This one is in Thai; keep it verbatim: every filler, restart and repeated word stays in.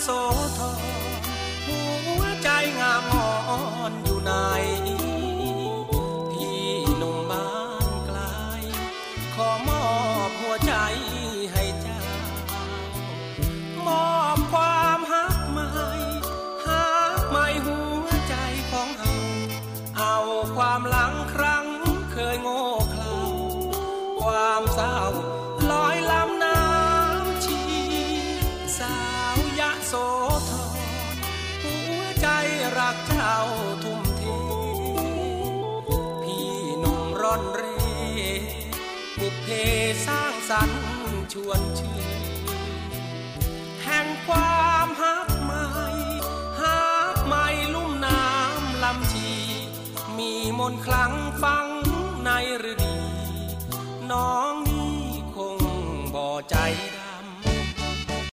โสธรหัวใจงามอ่อนอยู่ไหนพี่หนุ่มบ้านไกลขอมอบหัวใจให้เจ้ามอบความฮักใหม่ฮักใหม่หัวใจของเราเอาความหลังครั้งเคยโง่เขลาความเศร้าลอยลำน้ำชีสาวยะโสธรหัวใจรักเจ้าทุ่มเทพี่หนุ่มร่อนเร่บุพเพสร้างสรรค์ชวนชื่นแห่งความฮักใหม่ฮักใหม่ลุ่มน้ำลำชีมีมนต์คลา